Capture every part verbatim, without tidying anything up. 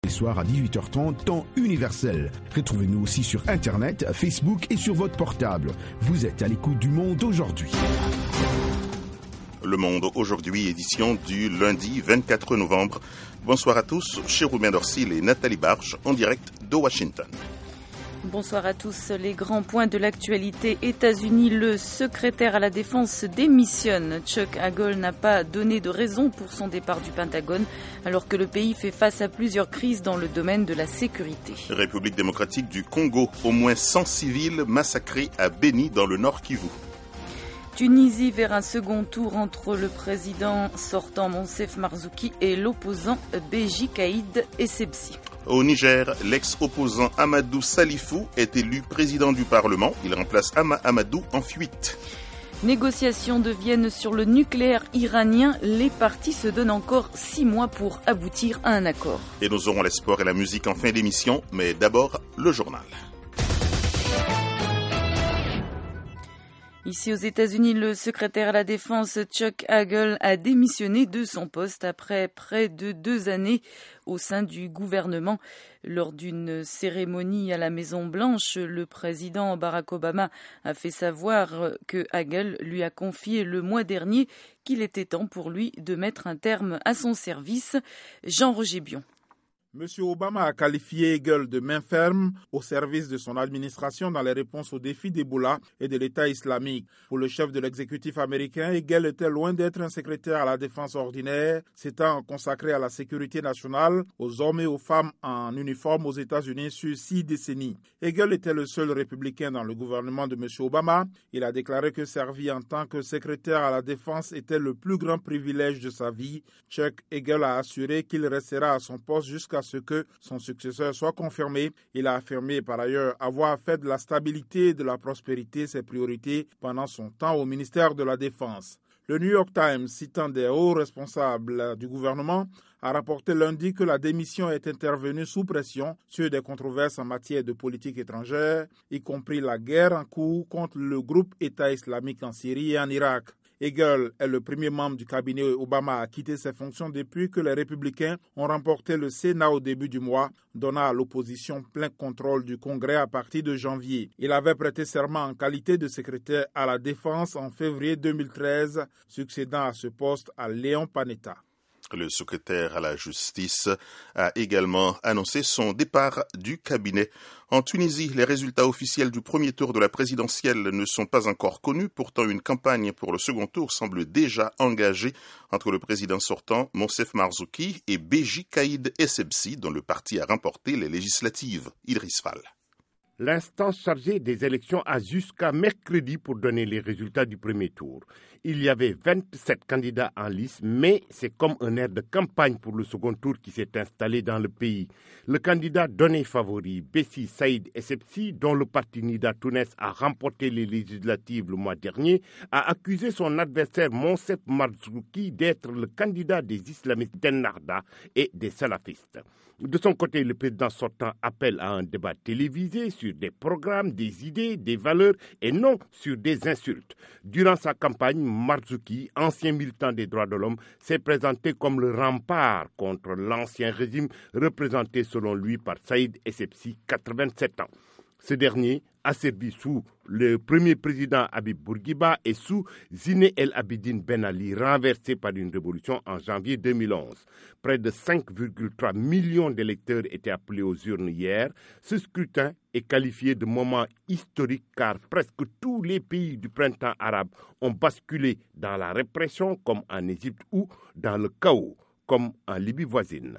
Les soirs à dix-huit heures trente, temps universel. Retrouvez-nous aussi sur Internet, Facebook et sur votre portable. Vous êtes à l'écoute du Monde aujourd'hui. Le Monde aujourd'hui, édition du lundi vingt-quatre novembre. Bonsoir à tous, chez Romain Dorsil et Nathalie Barge, en direct de Washington. Bonsoir à tous. Les grands points de l'actualité. États-Unis, le secrétaire à la Défense démissionne. Chuck Hagel n'a pas donné de raison pour son départ du Pentagone, alors que le pays fait face à plusieurs crises dans le domaine de la sécurité. République démocratique du Congo, au moins cent civils massacrés à Beni dans le Nord Kivu. Tunisie vers un second tour entre le président sortant Monsef Marzouki et l'opposant Béji Caïd Essebsi. Au Niger, l'ex-opposant Amadou Salifou est élu président du Parlement. Il remplace Hama Amadou en fuite. Négociations de Vienne sur le nucléaire iranien. Les parties se donnent encore six mois pour aboutir à un accord. Et nous aurons les sports et la musique en fin d'émission, mais d'abord le journal. Ici aux États-Unis, le secrétaire à la Défense Chuck Hagel a démissionné de son poste après près de deux années au sein du gouvernement. Lors d'une cérémonie à la Maison-Blanche, le président Barack Obama a fait savoir que Hagel lui a confié le mois dernier qu'il était temps pour lui de mettre un terme à son service. Jean-Roger Bion. Monsieur Obama a qualifié Hagel de main ferme au service de son administration dans les réponses aux défis d'Ebola et de l'État islamique. Pour le chef de l'exécutif américain, Hagel était loin d'être un secrétaire à la défense ordinaire, s'étant consacré à la sécurité nationale, aux hommes et aux femmes en uniforme aux États-Unis sur six décennies. Hagel était le seul républicain dans le gouvernement de Monsieur Obama. Il a déclaré que servir en tant que secrétaire à la défense était le plus grand privilège de sa vie. Chuck Hagel a assuré qu'il restera à son poste jusqu'à ce que son successeur soit confirmé. Il a affirmé par ailleurs avoir fait de la stabilité et de la prospérité ses priorités pendant son temps au ministère de la Défense. Le New York Times, citant des hauts responsables du gouvernement, a rapporté lundi que la démission est intervenue sous pression sur des controverses en matière de politique étrangère, y compris la guerre en cours contre le groupe État islamique en Syrie et en Irak. Hagel est le premier membre du cabinet Obama à quitter ses fonctions depuis que les républicains ont remporté le Sénat au début du mois, donnant à l'opposition plein contrôle du Congrès à partir de janvier. Il avait prêté serment en qualité de secrétaire à la Défense en février deux mille treize, succédant à ce poste à Léon Panetta. Le secrétaire à la justice a également annoncé son départ du cabinet. En Tunisie, les résultats officiels du premier tour de la présidentielle ne sont pas encore connus. Pourtant, une campagne pour le second tour semble déjà engagée entre le président sortant, Monsef Marzouki, et Béji Caïd Essebsi, dont le parti a remporté les législatives. Idriss Fall. L'instance chargée des élections a jusqu'à mercredi pour donner les résultats du premier tour. Il y avait vingt-sept candidats en lice, mais c'est comme un air de campagne pour le second tour qui s'est installé dans le pays. Le candidat donné favori, Béji Caïd Essebsi, dont le parti Nida Tounes a remporté les législatives le mois dernier, a accusé son adversaire Monsef Marzouki d'être le candidat des islamistes d'Ennahda et des salafistes. De son côté, le président sortant appelle à un débat télévisé sur des programmes, des idées, des valeurs et non sur des insultes. Durant sa campagne, Marzouki, ancien militant des droits de l'homme, s'est présenté comme le rempart contre l'ancien régime représenté selon lui par Caïd Essebsi, quatre-vingt-sept ans. Ce dernier a servi sous le premier président Habib Bourguiba et sous Zine El Abidine Ben Ali, renversé par une révolution en janvier deux mille onze. Près de cinq virgule trois millions d'électeurs étaient appelés aux urnes hier. Ce scrutin est qualifié de moment historique car presque tous les pays du printemps arabe ont basculé dans la répression comme en Égypte ou dans le chaos comme en Libye voisine.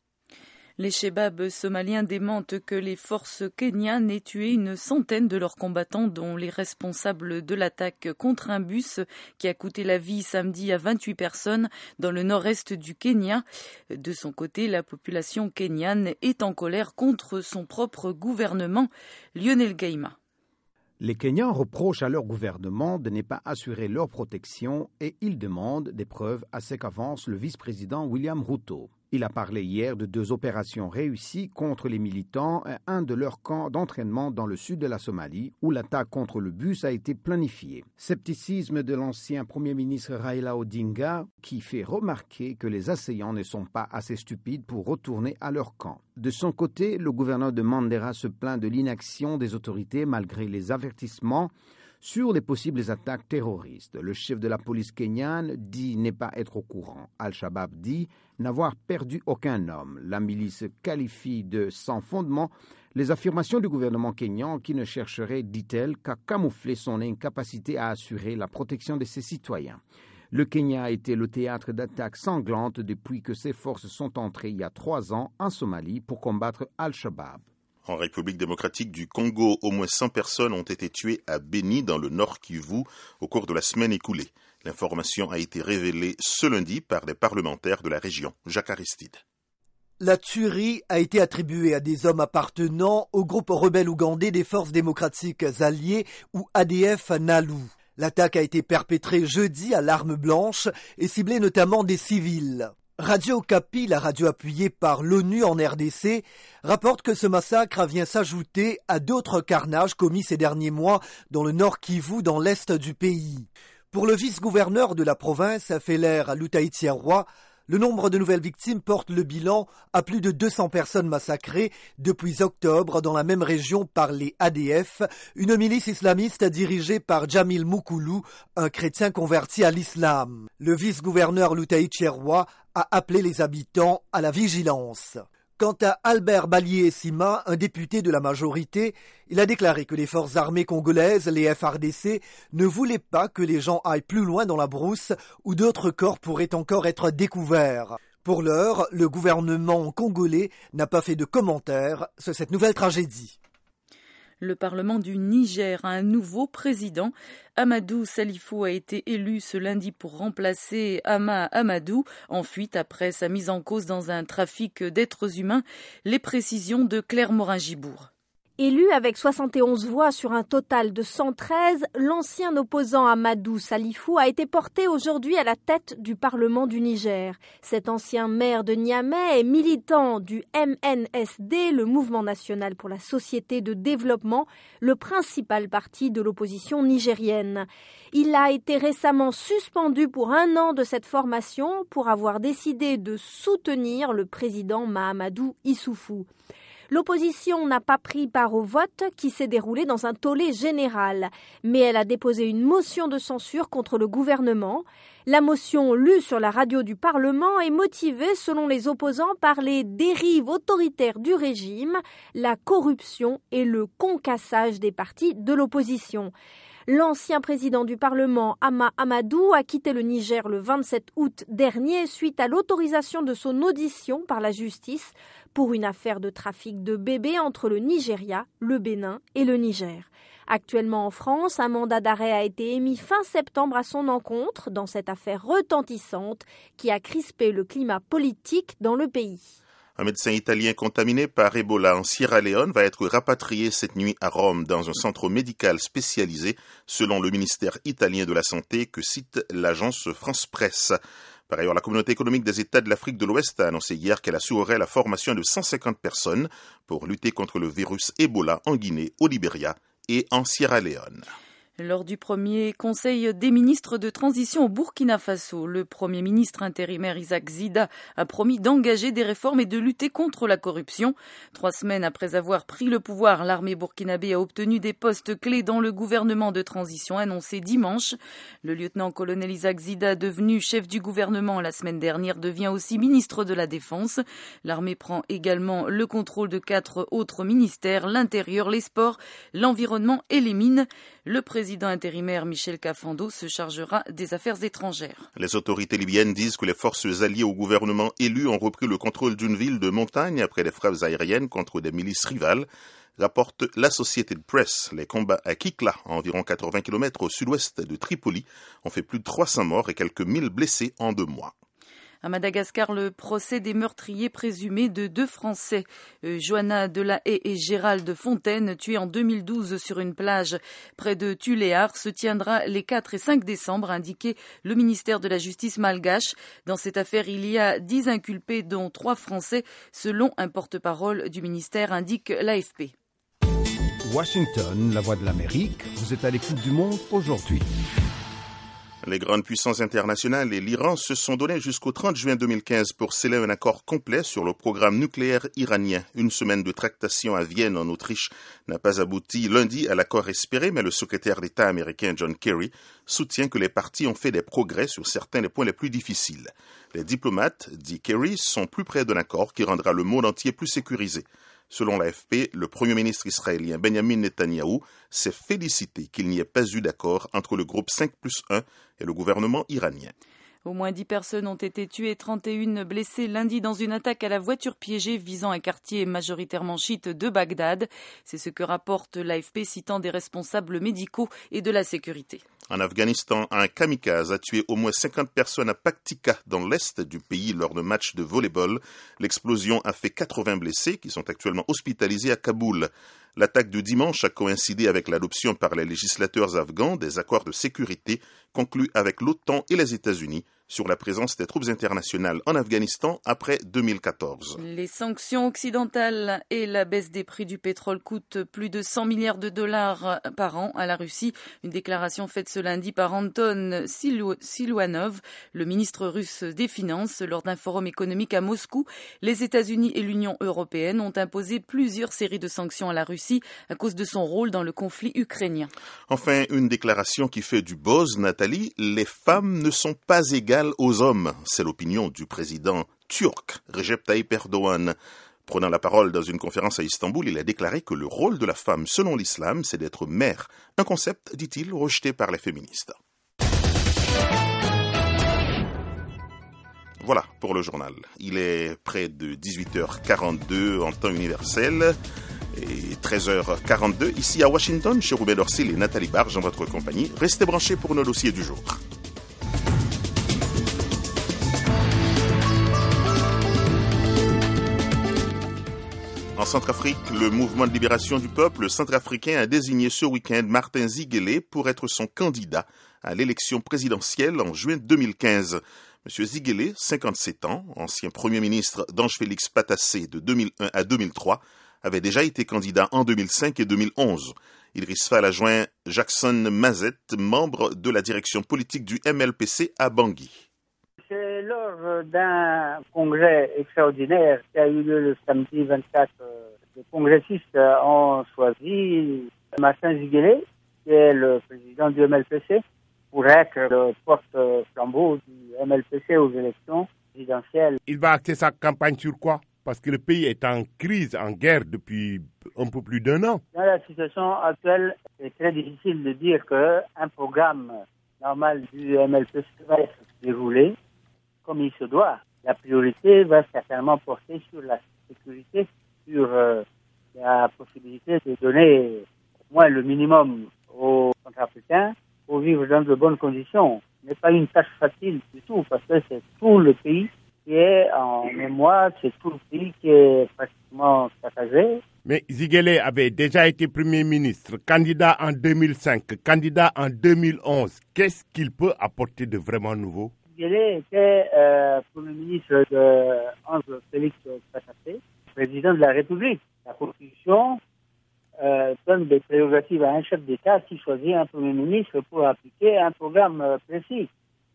Les Chebabs somaliens démentent que les forces kenyanes aient tué une centaine de leurs combattants, dont les responsables de l'attaque contre un bus qui a coûté la vie samedi à vingt-huit personnes dans le nord-est du Kenya. De son côté, la population kenyane est en colère contre son propre gouvernement. Lionel Gaïma. Les Kenyans reprochent à leur gouvernement de ne pas assurer leur protection et ils demandent des preuves à ce qu'avance le vice-président William Ruto. Il a parlé hier de deux opérations réussies contre les militants et un de leurs camps d'entraînement dans le sud de la Somalie, où l'attaque contre le bus a été planifiée. Scepticisme de l'ancien Premier ministre Raila Odinga, qui fait remarquer que les assaillants ne sont pas assez stupides pour retourner à leur camp. De son côté, le gouverneur de Mandera se plaint de l'inaction des autorités malgré les avertissements sur les possibles attaques terroristes. Le chef de la police kenyane dit ne pas être au courant. Al-Shabaab dit n'avoir perdu aucun homme. La milice qualifie de sans fondement les affirmations du gouvernement kényan qui ne chercherait, dit-elle, qu'à camoufler son incapacité à assurer la protection de ses citoyens. Le Kenya a été le théâtre d'attaques sanglantes depuis que ses forces sont entrées il y a trois ans en Somalie pour combattre Al-Shabaab. En République démocratique du Congo, au moins cent personnes ont été tuées à Beni, dans le Nord Kivu, au cours de la semaine écoulée. L'information a été révélée ce lundi par des parlementaires de la région. Jacques Aristide. La tuerie a été attribuée à des hommes appartenant au groupe rebelle ougandais des Forces démocratiques alliées ou A D F Nalu. L'attaque a été perpétrée jeudi à l'arme blanche et ciblait notamment des civils. Radio Okapi, la radio appuyée par l'ONU en R D C, rapporte que ce massacre vient s'ajouter à d'autres carnages commis ces derniers mois dans le Nord Kivu, dans l'est du pays. Pour le vice-gouverneur de la province, Feller Lutaïtiarwa, le nombre de nouvelles victimes porte le bilan à plus de deux cents personnes massacrées depuis octobre dans la même région par les A D F, une milice islamiste dirigée par Jamil Mukulu, un chrétien converti à l'islam. Le vice-gouverneur Lutaïtiarwa a appelé les habitants à la vigilance. Quant à Albert Balié-Sima, un député de la majorité, il a déclaré que les forces armées congolaises, les F R D C, ne voulaient pas que les gens aillent plus loin dans la brousse où d'autres corps pourraient encore être découverts. Pour l'heure, le gouvernement congolais n'a pas fait de commentaires sur cette nouvelle tragédie. Le Parlement du Niger a un nouveau président. Amadou Salifou a été élu ce lundi pour remplacer Hama Amadou, en fuite après sa mise en cause dans un trafic d'êtres humains. Les précisions de Claire Morin-Gibourg. Élu avec soixante et onze voix sur un total de cent treize, l'ancien opposant Amadou Salifou a été porté aujourd'hui à la tête du Parlement du Niger. Cet ancien maire de Niamey est militant du M N S D, le Mouvement national pour la société de développement, le principal parti de l'opposition nigérienne. Il a été récemment suspendu pour un an de cette formation pour avoir décidé de soutenir le président Mahamadou Issoufou. L'opposition n'a pas pris part au vote qui s'est déroulé dans un tollé général, mais elle a déposé une motion de censure contre le gouvernement. La motion lue sur la radio du Parlement est motivée, selon les opposants, par les dérives autoritaires du régime, la corruption et le concassage des partis de l'opposition. L'ancien président du Parlement, Hama Amadou, a quitté le Niger le vingt-sept août dernier suite à l'autorisation de son audition par la justice pour une affaire de trafic de bébés entre le Nigeria, le Bénin et le Niger. Actuellement en France, un mandat d'arrêt a été émis fin septembre à son encontre dans cette affaire retentissante qui a crispé le climat politique dans le pays. Un médecin italien contaminé par Ebola en Sierra Leone va être rapatrié cette nuit à Rome dans un centre médical spécialisé, selon le ministère italien de la Santé que cite l'agence France Presse. Par ailleurs, la communauté économique des États de l'Afrique de l'Ouest a annoncé hier qu'elle assurerait la formation de cent cinquante personnes pour lutter contre le virus Ebola en Guinée, au Libéria et en Sierra Leone. Lors du premier conseil des ministres de transition au Burkina Faso, le premier ministre intérimaire Isaac Zida a promis d'engager des réformes et de lutter contre la corruption. Trois semaines après avoir pris le pouvoir, l'armée burkinabé a obtenu des postes clés dans le gouvernement de transition annoncé dimanche. Le lieutenant-colonel Isaac Zida, devenu chef du gouvernement la semaine dernière, devient aussi ministre de la Défense. L'armée prend également le contrôle de quatre autres ministères, l'intérieur, les sports, l'environnement et les mines. Le président intérimaire Michel Kafando se chargera des affaires étrangères. Les autorités libyennes disent que les forces alliées au gouvernement élu ont repris le contrôle d'une ville de montagne après des frappes aériennes contre des milices rivales, rapporte l'Associated Press. Les combats à Kikla, à environ quatre-vingts kilomètres au sud-ouest de Tripoli, ont fait plus de trois cents morts et quelques mille blessés en deux mois. À Madagascar, le procès des meurtriers présumés de deux Français, euh, Johanna Delahaye et Gérald Fontaine, tués en deux mille douze sur une plage près de Tuléar, se tiendra les quatre et cinq décembre, a indiqué le ministère de la Justice malgache. Dans cette affaire, il y a dix inculpés, dont trois Français, selon un porte-parole du ministère, indique l'A F P. Washington, la voix de l'Amérique, vous êtes à l'écoute du monde aujourd'hui. Les grandes puissances internationales et l'Iran se sont donnés jusqu'au trente juin deux mille quinze pour sceller un accord complet sur le programme nucléaire iranien. Une semaine de tractations à Vienne, en Autriche, n'a pas abouti lundi à l'accord espéré, mais le secrétaire d'État américain John Kerry soutient que les parties ont fait des progrès sur certains des points les plus difficiles. Les diplomates, dit Kerry, sont plus près d'un accord qui rendra le monde entier plus sécurisé. Selon l'A F P, le Premier ministre israélien Benjamin Netanyahou s'est félicité qu'il n'y ait pas eu d'accord entre le groupe cinq plus un et le gouvernement iranien. Au moins dix personnes ont été tuées et trente et une blessées lundi dans une attaque à la voiture piégée visant un quartier majoritairement chiite de Bagdad. C'est ce que rapporte l'A F P citant des responsables médicaux et de la sécurité. En Afghanistan, un kamikaze a tué au moins cinquante personnes à Paktika, dans l'est du pays, lors d'un match de volley-ball. L'explosion a fait quatre-vingts blessés qui sont actuellement hospitalisés à Kaboul. L'attaque de dimanche a coïncidé avec l'adoption par les législateurs afghans des accords de sécurité conclus avec l'OTAN et les États-Unis sur la présence des troupes internationales en Afghanistan après deux mille quatorze. Les sanctions occidentales et la baisse des prix du pétrole coûtent plus de cent milliards de dollars par an à la Russie. Une déclaration faite ce lundi par Anton Siluanov, le ministre russe des Finances, lors d'un forum économique à Moscou. Les États-Unis et l'Union européenne ont imposé plusieurs séries de sanctions à la Russie à cause de son rôle dans le conflit ukrainien. Enfin, une déclaration qui fait du buzz, Nathalie. Les femmes ne sont pas égales aux hommes. C'est l'opinion du président turc, Recep Tayyip Erdogan. Prenant la parole dans une conférence à Istanbul, il a déclaré que le rôle de la femme, selon l'islam, c'est d'être mère. Un concept, dit-il, rejeté par les féministes. Voilà pour le journal. Il est près de dix-huit heures quarante-deux en temps universel et treize heures quarante-deux ici à Washington, chez Ruben Orsil et Nathalie Barge en votre compagnie. Restez branchés pour nos dossiers du jour. En Centrafrique, le mouvement de libération du peuple centrafricain a désigné ce week-end Martin Ziguélé pour être son candidat à l'élection présidentielle en juin deux mille quinze. Monsieur Ziguélé, cinquante-sept ans, ancien Premier ministre d'Ange-Félix Patassé de deux mille un à deux mille trois, avait déjà été candidat en deux mille cinq et deux mille onze. Idriss Fall a joint Jackson Mazette, membre de la direction politique du M L P C à Bangui. C'est lors d'un congrès extraordinaire qui a eu lieu le samedi vingt-quatre. Les congressistes ont choisi Martin Ziguélé, qui est le président du M L P C, pour être le porte-flambeau du M L P C aux élections présidentielles. Il va axer sa campagne sur quoi? Parce que le pays est en crise, en guerre depuis un peu plus d'un an. Dans la situation actuelle, c'est très difficile de dire qu'un programme normal du M L P C va être déroulé comme il se doit. La priorité va certainement porter sur la sécurité, sur euh, la possibilité de donner au moins le minimum aux Centrafricains pour vivre dans de bonnes conditions. Ce n'est pas une tâche facile du tout, parce que c'est tout le pays qui est en mémoire, c'est tout le pays qui est pratiquement saccagé. Mais Ziguélé avait déjà été Premier ministre, candidat en deux mille cinq, candidat en deux mille onze. Qu'est-ce qu'il peut apporter de vraiment nouveau? Ziguélé était euh, Premier ministre de Ange-Félix Patassé, président de la République. La Constitution euh, donne des prérogatives à un chef d'État qui choisit un Premier ministre pour appliquer un programme euh, précis.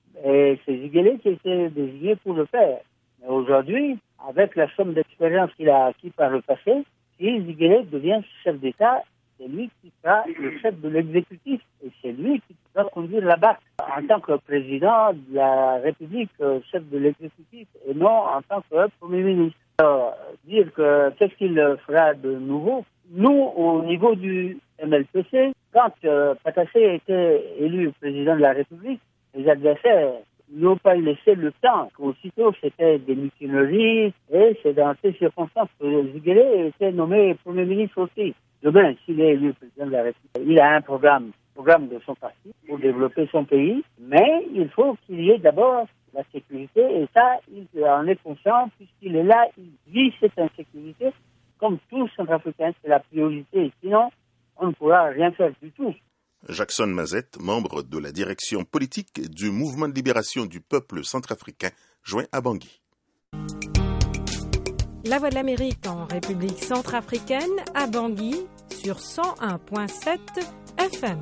Et c'est Ziguélé qui était désigné pour le faire. Mais aujourd'hui, avec la somme d'expérience qu'il a acquis par le passé, si Ziguélé devient chef d'État, c'est lui qui sera le chef de l'exécutif et c'est lui qui doit conduire la barque en tant que président de la République, chef de l'exécutif, et non en tant que Premier ministre. Alors, dire que qu'est-ce qu'il fera de nouveau? Nous, au niveau du M L P C, quand euh, Patassé était élu président de la République, les adversaires n'ont pas laissé le temps. Aussitôt, c'était des mutineries, et c'est dans ces circonstances que Ziguélé était nommé Premier ministre aussi. Demain, s'il est élu président de la République, il a un programme, programme de son parti pour développer son pays, mais il faut qu'il y ait d'abord la sécurité. Et ça, il en est conscient puisqu'il est là, il vit cette insécurité. Comme tous Centrafricains, c'est la priorité. Sinon, on ne pourra rien faire du tout. Jackson Mazette, membre de la direction politique du Mouvement de libération du peuple centrafricain, joint à Bangui. La Voix de l'Amérique en République centrafricaine, à Bangui, sur cent un virgule sept F M.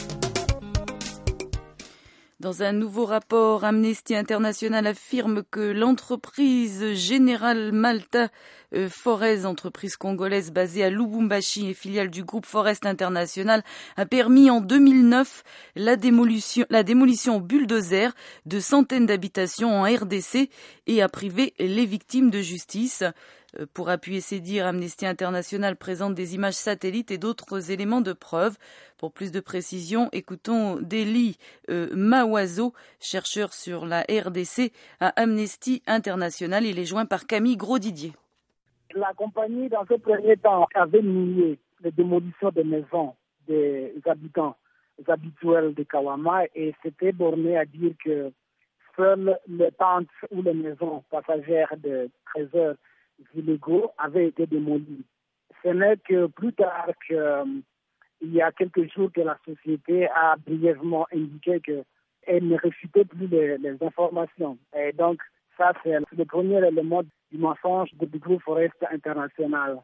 Dans un nouveau rapport, Amnesty International affirme que l'entreprise General Malta euh, Forest, entreprise congolaise basée à Lubumbashi et filiale du groupe Forest International, a permis en deux mille neuf la démolition, la démolition bulldozer de centaines d'habitations en R D C et a privé les victimes de justice. Pour appuyer ses dires, Amnesty International présente des images satellites et d'autres éléments de preuve. Pour plus de précision, écoutons Deli euh, Mawazo, chercheur sur la R D C à Amnesty International. Il est joint par Camille Grosdidier. La compagnie, dans ce premier temps, avait nié les démolitions des maisons des habitants habituels de Kawama et s'était borné à dire que seules les tentes ou les maisons passagères de trésors illégaux avaient été démolis. Ce n'est que plus tard qu'il euh, y a quelques jours que la société a brièvement indiqué qu'elle ne réfutait plus les, les informations. Et donc, ça, c'est le premier élément du mensonge du groupe Forest International.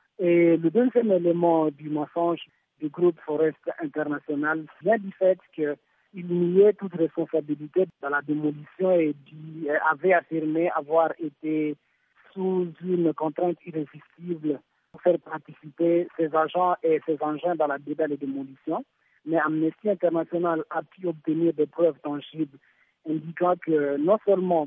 Et le deuxième élément du mensonge du groupe Forest International vient du fait qu'il niait toute responsabilité dans la démolition et du, avait affirmé avoir été sous une contrainte irrésistible pour faire participer ses agents et ses engins dans la débat de démolition. Mais Amnesty International a pu obtenir des preuves tangibles indiquant que non seulement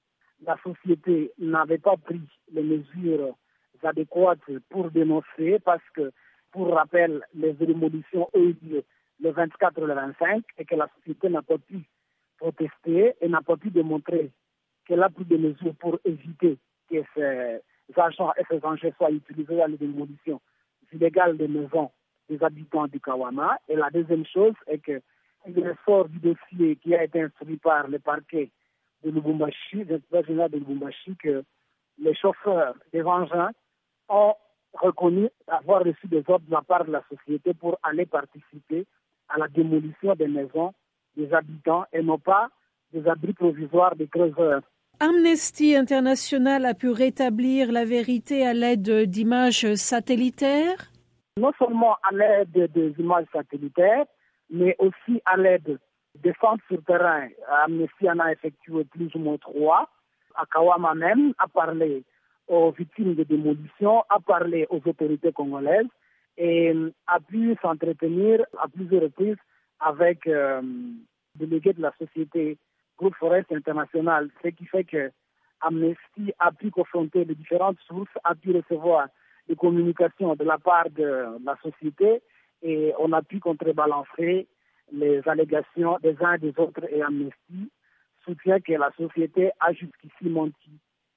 la société n'avait pas pris les mesures adéquates pour dénoncer, parce que, pour rappel, les démolitions ont eu lieu le vingt-quatre et le vingt-cinq et que la société n'a pas pu protester et n'a pas pu démontrer qu'elle a pris des mesures pour éviter que ces agents et ces engins soient utilisés dans les démolitions illégales des maisons des habitants du Kawama. Et la deuxième chose est que le sort du dossier qui a été instruit par le parquet de Lubumbashi, l'inspecteur général de Lubumbashi, que les chauffeurs des engins ont reconnu avoir reçu des ordres de la part de la société pour aller participer à la démolition des maisons des habitants et non pas des abris provisoires des creuseurs. Amnesty International a pu rétablir la vérité à l'aide d'images satellitaires? Non seulement à l'aide des images satellitaires, mais aussi à l'aide des centres sur terrain. Amnesty en a effectué plus ou moins trois. À Kawama même, a parlé aux victimes de démolition, a parlé aux autorités congolaises et a pu s'entretenir à plusieurs reprises avec euh, des délégués de la société Groupe Forest International, ce qui fait que Amnesty a pu confronter les différentes sources, a pu recevoir des communications de la part de la société et on a pu contrebalancer les allégations des uns et des autres et Amnesty soutient que la société a jusqu'ici menti.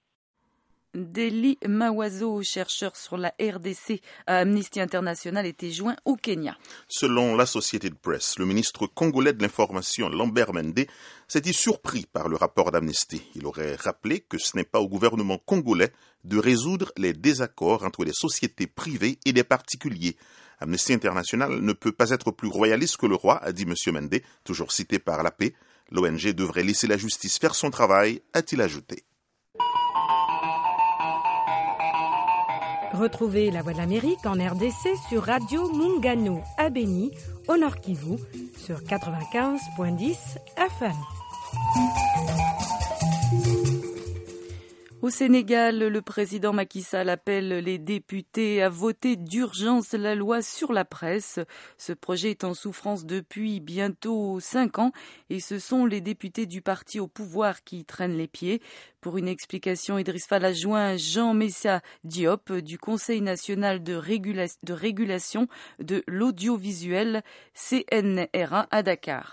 Deli Mawazo, chercheur sur la R D C à Amnesty International, était joint au Kenya. Selon l'Associated Press, le ministre congolais de l'Information, Lambert Mende, s'est dit surpris par le rapport d'Amnesty. Il aurait rappelé que ce n'est pas au gouvernement congolais de résoudre les désaccords entre les sociétés privées et des particuliers. Amnesty International ne peut pas être plus royaliste que le roi, a dit M. Mende, toujours cité par la paix. L'O N G devrait laisser la justice faire son travail, a-t-il ajouté. Retrouvez La Voix de l'Amérique en R D C sur Radio Mungano à Beni, au Nord Kivu, sur quatre-vingt-quinze virgule dix F M. Au Sénégal, le président Macky Sall appelle les députés à voter d'urgence la loi sur la presse. Ce projet est en souffrance depuis bientôt cinq ans et ce sont les députés du parti au pouvoir qui traînent les pieds. Pour une explication, Idriss Fall a joint Jean Messa Diop du Conseil national de, régula- de régulation de l'audiovisuel C N R A à Dakar.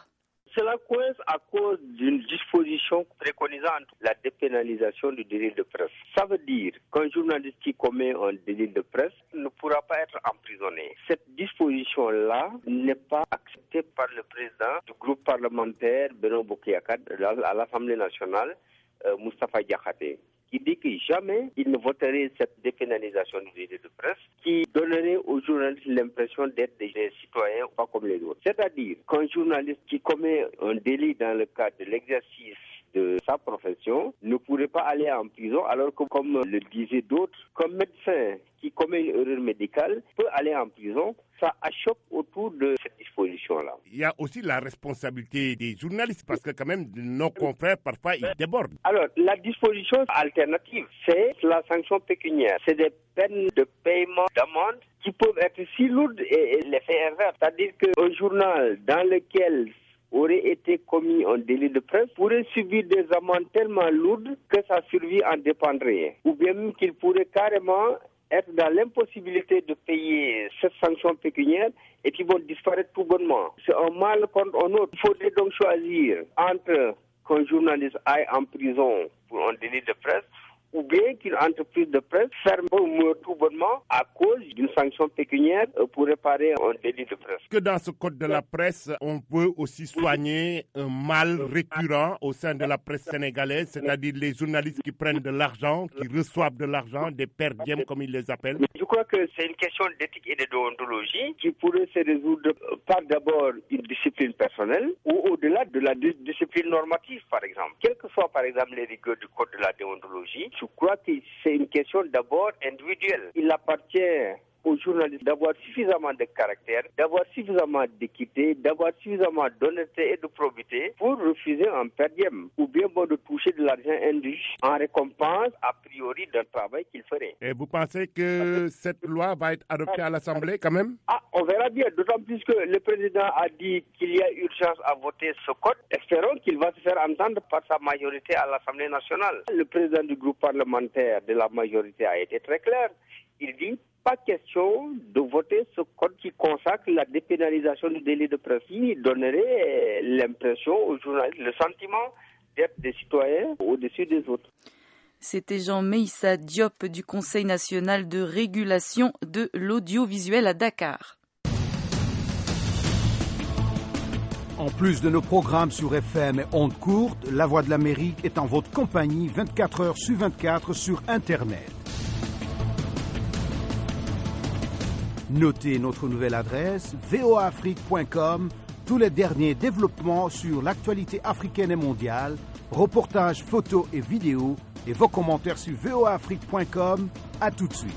Cela coince à cause d'une disposition préconisant la dépénalisation du délit de presse. Ça veut dire qu'un journaliste qui commet un délit de presse ne pourra pas être emprisonné. Cette disposition-là n'est pas acceptée par le président du groupe parlementaire Beno Bokeyakad à l'Assemblée nationale, euh, Moustapha Diakhaté, qui dit que jamais il ne voterait cette dépénalisation du délit de presse qui donnerait aux journalistes l'impression d'être des citoyens pas comme les autres. C'est-à-dire qu'un journaliste qui commet un délit dans le cadre de l'exercice de sa profession ne pourrait pas aller en prison, alors que, comme le disaient d'autres, comme médecin qui commet une erreur médicale peut aller en prison. Ça achoppe autour de cette disposition-là. Il y a aussi la responsabilité des journalistes, parce que quand même, nos confrères, parfois, ils débordent. Alors, la disposition alternative, c'est la sanction pécuniaire. C'est des peines de paiement d'amende qui peuvent être si lourdes et, et l'effet inverse. C'est-à-dire qu'un journal dans lequel aurait été commis un délit de presse pourrait subir des amendes tellement lourdes que sa survie en dépendrait. Ou bien même qu'il pourrait carrément être dans l'impossibilité de payer cette sanction pécuniaire et qui vont disparaître tout bonnement. C'est un mal contre un autre. Il faudrait donc choisir entre qu'un journaliste aille en prison pour un délit de presse ou bien qu'une entreprise de presse ferme ou meurt tout bonnement à cause d'une sanction pécuniaire pour réparer un délit de presse. Que dans ce code de la presse, on peut aussi soigner un mal récurrent au sein de la presse sénégalaise, c'est-à-dire les journalistes qui prennent de l'argent, qui reçoivent de l'argent, des per diem comme ils les appellent. Je crois que c'est une question d'éthique et de déontologie qui pourrait se résoudre par d'abord une discipline personnelle ou au-delà de la discipline normative, par exemple. Quelles que soient, par exemple, les rigueurs du code de la déontologie, je crois que c'est une question d'abord individuelle. Il appartient aux journalistes d'avoir suffisamment de caractère, d'avoir suffisamment d'équité, d'avoir suffisamment d'honnêteté et de probité pour refuser un per diem ou bien bon de toucher de l'argent indu en récompense a priori d'un travail qu'il ferait. Et vous pensez que cette loi va être adoptée à l'Assemblée quand même? Ah, on verra bien, d'autant plus que le président a dit qu'il y a urgence à voter ce code. Espérons qu'il va se faire entendre par sa majorité à l'Assemblée nationale. Le président du groupe parlementaire de la majorité a été très clair. Il dit pas question de voter ce code qui consacre la dépénalisation du délit de presse. Il donnerait l'impression aux journalistes, le sentiment d'être des citoyens au-dessus des autres. C'était Jean Meïssa Diop du Conseil national de régulation de l'audiovisuel à Dakar. En plus de nos programmes sur F M et ondes courtes, La Voix de l'Amérique est en votre compagnie vingt-quatre heures sur vingt-quatre sur Internet. Notez notre nouvelle adresse v o a afrique point com, tous les derniers développements sur l'actualité africaine et mondiale, reportages, photos et vidéos, et vos commentaires sur v o a afrique point com. À tout de suite.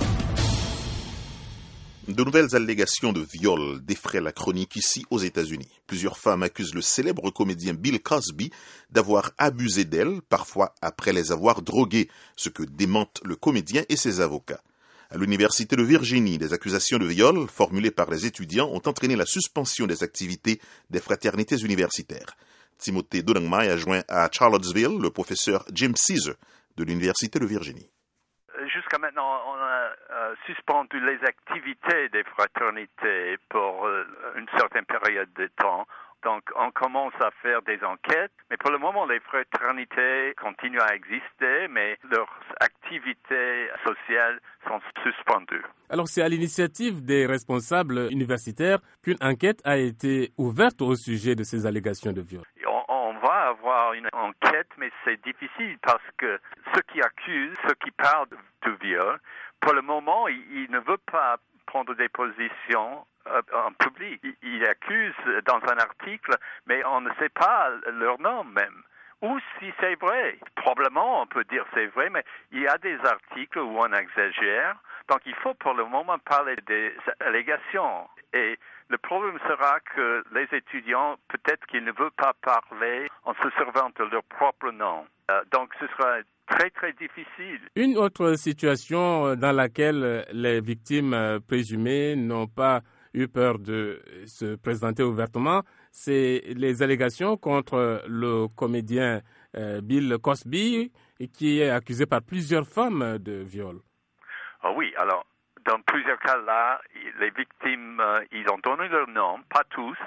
De nouvelles allégations de viol défraient la chronique ici aux États-Unis. Plusieurs femmes accusent le célèbre comédien Bill Cosby d'avoir abusé d'elles, parfois après les avoir droguées, ce que démentent le comédien et ses avocats. À l'Université de Virginie, des accusations de viol formulées par les étudiants ont entraîné la suspension des activités des fraternités universitaires. Timothée Donangmai a joint à Charlottesville le professeur Jim Caesar de l'Université de Virginie. Jusqu'à maintenant, on a euh, suspendu les activités des fraternités pour euh, une certaine période de temps. Donc, on commence à faire des enquêtes, mais pour le moment, les fraternités continuent à exister, mais leurs activités sociales sont suspendues. Alors, c'est à l'initiative des responsables universitaires qu'une enquête a été ouverte au sujet de ces allégations de viol. On, on va avoir une enquête, mais c'est difficile parce que ceux qui accusent, ceux qui parlent de viol, pour le moment, ils, ils ne veulent pas prendre des positions en public. Ils accusent dans un article, mais on ne sait pas leur nom même. Ou si c'est vrai. Probablement, on peut dire c'est vrai, mais il y a des articles où on exagère. Donc, il faut pour le moment parler des allégations. Et le problème sera que les étudiants, peut-être qu'ils ne veulent pas parler en se servant de leur propre nom. Euh, donc, ce sera très, très difficile. Une autre situation dans laquelle les victimes présumées n'ont pas eu peur de se présenter ouvertement, c'est les allégations contre le comédien euh, Bill Cosby, qui est accusé par plusieurs femmes de viol. Oh oui, alors, dans plusieurs cas là, les victimes, euh, ils ont donné leur nom, pas tous,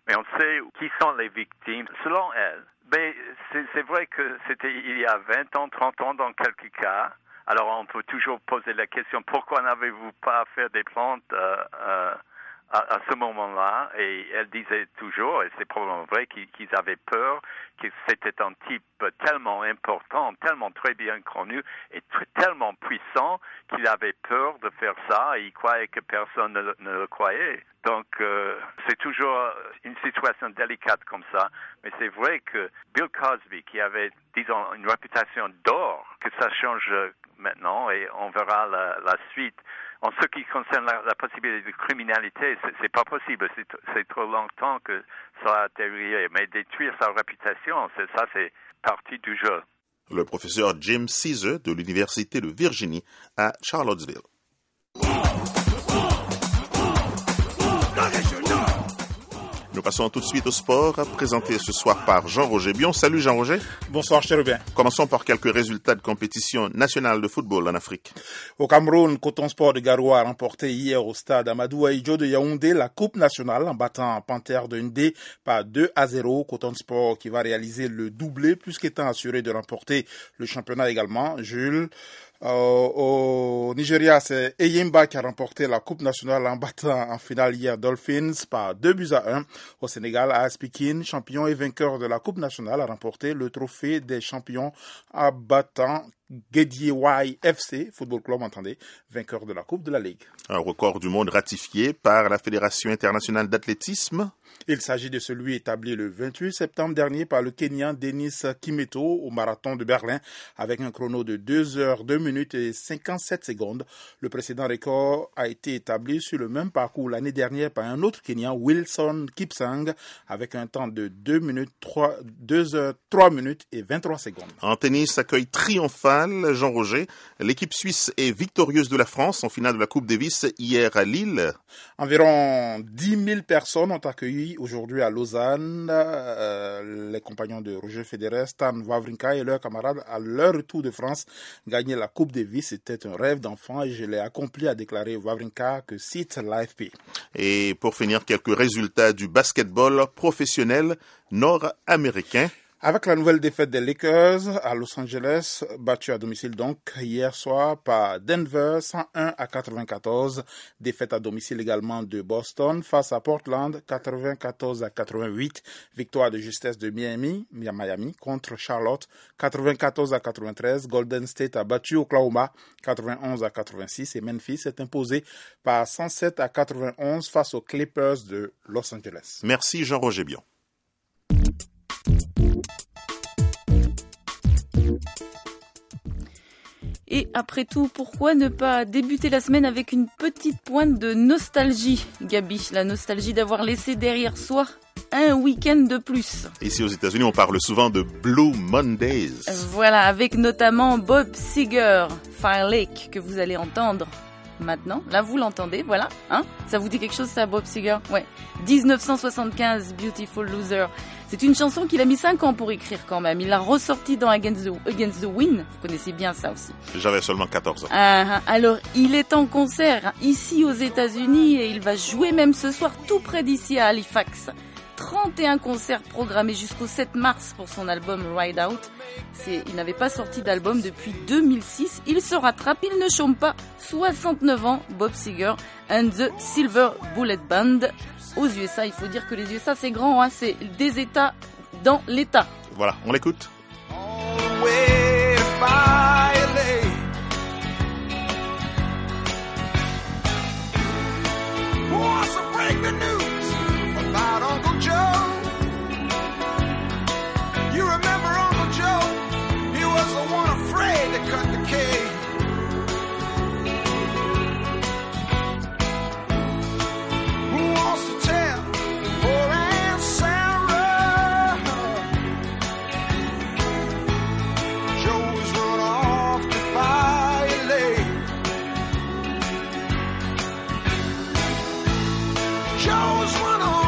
mais on sait qui sont les victimes. Selon elle, mais c'est, c'est vrai que c'était il y a vingt ans, trente ans dans quelques cas. Alors on peut toujours poser la question, pourquoi n'avez-vous pas fait des plantes euh, euh, à, à ce moment-là? Et elle disait toujours, et c'est probablement vrai, qu'ils, qu'ils avaient peur, que c'était un type tellement important, tellement très bien connu et t- tellement puissant qu'il avait peur de faire ça et il croyait que personne ne, ne le croyait. Donc euh, c'est toujours une situation délicate comme ça, mais c'est vrai que Bill Cosby, qui avait, disons, une réputation d'or, que ça change maintenant et on verra la, la suite. En ce qui concerne la, la possibilité de criminalité, c'est, c'est pas possible. C'est, c'est trop longtemps que ça a atterri. Mais détruire sa réputation, c'est, ça, c'est partie du jeu. Le professeur Jim Caesar de l'Université de Virginie à Charlottesville. Nous passons tout de suite au sport, présenté ce soir par Jean-Roger Bion. Salut Jean-Roger. Bonsoir, cher Rubin. Commençons par quelques résultats de compétition nationale de football en Afrique. Au Cameroun, Coton Sport de Garoua a remporté hier au stade Amadou Ahidjo de Yaoundé la Coupe nationale en battant Panthère de Ndé par deux à zéro. Coton Sport qui va réaliser le doublé plus qu'étant assuré de remporter le championnat également. Jules. Euh, au Nigeria, c'est Eyimba qui a remporté la Coupe nationale en battant en finale hier Dolphins par deux buts à un. Au Sénégal, A S Pikine, champion et vainqueur de la Coupe nationale, a remporté le trophée des champions en battant Guédiawaye F C, Football Club, entendez, vainqueur de la Coupe de la Ligue. Un record du monde ratifié par la Fédération internationale d'athlétisme. Il s'agit de celui établi le vingt-huit septembre dernier par le Kenyan Denis Kimeto au marathon de Berlin avec un chrono de deux heures deux minutes et cinquante-sept secondes. Le précédent record a été établi sur le même parcours l'année dernière par un autre Kenyan, Wilson Kipsang, avec un temps de deux minutes, trois, deux heures trois minutes et vingt-trois secondes. En tennis, accueil triomphal, Jean-Roger. L'équipe suisse est victorieuse de la France en finale de la Coupe Davis hier à Lille. Environ dix mille personnes ont accueilli aujourd'hui à Lausanne euh, les compagnons de Roger Federer, Stan Wawrinka et leurs camarades à leur retour de France. Gagner la Coupe Davis, c'était un rêve d'enfant et je l'ai accompli, a déclaré Wawrinka, que cite l'A F P. Et pour finir, quelques résultats du basketball professionnel nord-américain. Avec la nouvelle défaite des Lakers à Los Angeles, battue à domicile donc hier soir par Denver cent un à quatre-vingt-quatorze. Défaite à domicile également de Boston face à Portland quatre-vingt-quatorze à quatre-vingt-huit. Victoire de justesse de Miami, Miami contre Charlotte quatre-vingt-quatorze à quatre-vingt-treize. Golden State a battu Oklahoma quatre-vingt-onze à quatre-vingt-six et Memphis est imposé par cent sept à quatre-vingt-onze face aux Clippers de Los Angeles. Merci Jean-Roger Bion. Et après tout, pourquoi ne pas débuter la semaine avec une petite pointe de nostalgie, Gabi? La nostalgie d'avoir laissé derrière soi un week-end de plus. Ici aux États-Unis, on parle souvent de Blue Mondays. Voilà, avec notamment Bob Seger, Fire Lake, que vous allez entendre maintenant. Là, vous l'entendez, voilà. Hein? Ça vous dit quelque chose, ça, Bob Seger? Ouais. dix-neuf cent soixante-quinze, Beautiful Loser. C'est une chanson qu'il a mis cinq ans pour écrire quand même. Il l'a ressortie dans Against the, Against the Wind. Vous connaissez bien ça aussi. J'avais seulement quatorze ans. Ah, alors, il est en concert ici aux États-Unis et il va jouer même ce soir tout près d'ici à Halifax. trente et un concerts programmés jusqu'au sept mars pour son album Ride Out. C'est, il n'avait pas sorti d'album depuis deux mille six. Il se rattrape, il ne chôme pas. soixante-neuf ans, Bob Seger and the Silver Bullet Band. Aux U S A, il faut dire que les U S A, c'est grand, hein, c'est des États dans l'État. Voilà, on l'écoute. About Uncle Joe. You remember Uncle Joe? He was the one afraid to cut the cake. Who wants to tell poor Aunt Sarah? Joe's run off to Fire Lake. Joe's run off.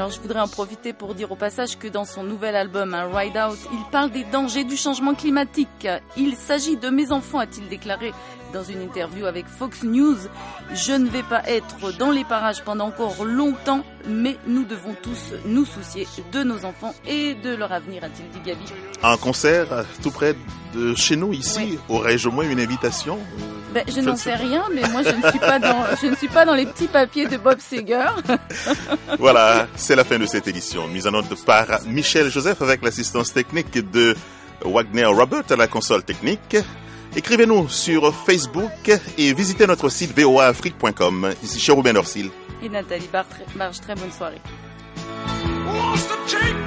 Alors je voudrais en profiter pour dire au passage que dans son nouvel album, un Ride Out, il parle des dangers du changement climatique. Il s'agit de mes enfants, a-t-il déclaré dans une interview avec Fox News. Je ne vais pas être dans les parages pendant encore longtemps, mais nous devons tous nous soucier de nos enfants et de leur avenir, a-t-il dit Gabi. Un concert tout près de chez nous ici, oui. Aurais-je au moins une invitation? Ben, je n'en sais rien, mais moi je ne suis pas dans, je ne suis pas dans les petits papiers de Bob Seger. Voilà, c'est la fin de cette édition. Mise en onde par Michel Joseph avec l'assistance technique de Wagner Robert à la console technique. Écrivez-nous sur Facebook et visitez notre site v o a afrique point com. Ici Cherubin Dorsil. Et Nathalie Barge, très bonne soirée.